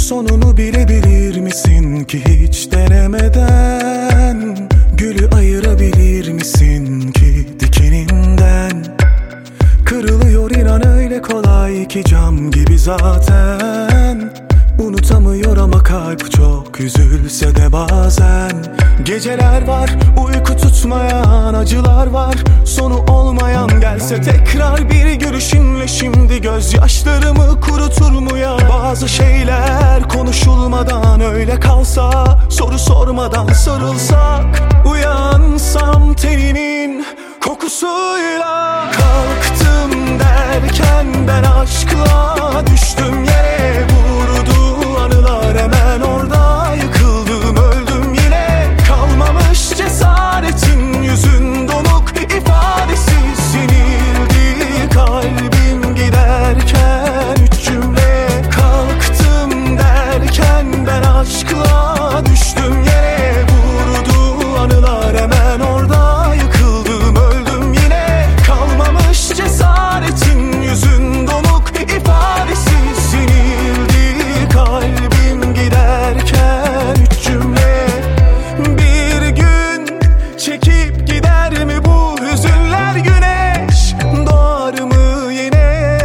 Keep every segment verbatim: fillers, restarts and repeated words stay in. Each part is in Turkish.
sonunu bilebilir misin ki hiç denemeden? Gülü ayırabilir misin ki dikeninden? Kırılıyor inan öyle kolay ki cam gibi zaten. Unutamıyor ama kalp çok üzülse de bazen. Geceler var uyku tutmayan, acılar var sonu olmayan. Gelse tekrar bir görüşünle şimdi gözyaşlarımı kurutur mu ya? Bazı şeyler konuşulmadan öyle kalsa, soru sormadan sarılsak, uyansam teninin kokusuyla. Kalktım derken ben aşkla düştüm yere, vurdu anılar hemen orada. Yıkıldım öldüm yine, kalmamış cesaretin, yüzün donuk ifadesiz sinildi kalbim giderken. Üç cümle kalktım derken ben aşkla düştüm yere, vurdu anılar hemen orada. Yıkıldım öldüm yine, kalmamış cesaretin, yüzün donuk ifadesiz sinildi kalbim giderken. Üç cümle. Bir gün çekip gider mi bu hüzünler, güneş doğar mı yine?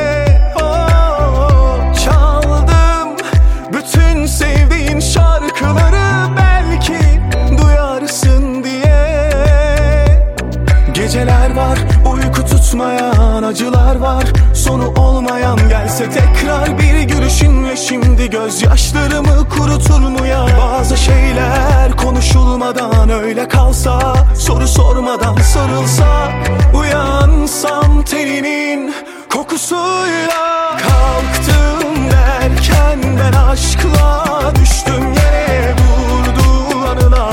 Oh, çaldım bütün sevdiğin şarkıları, belki duyarsın diye. Geceler var uyku tutmayan, acılar var sonu olmayan. Gelse tekrar bir görüşünle şimdi gözyaşlarımı kurutur mu ya? Bazı şeyler konuşulmadan öyle kalsa, soru sormadan sarılsak, uyansam teninin kokusuyla. Kalktım derken ben aşkla düştüm yere, vurdu anılar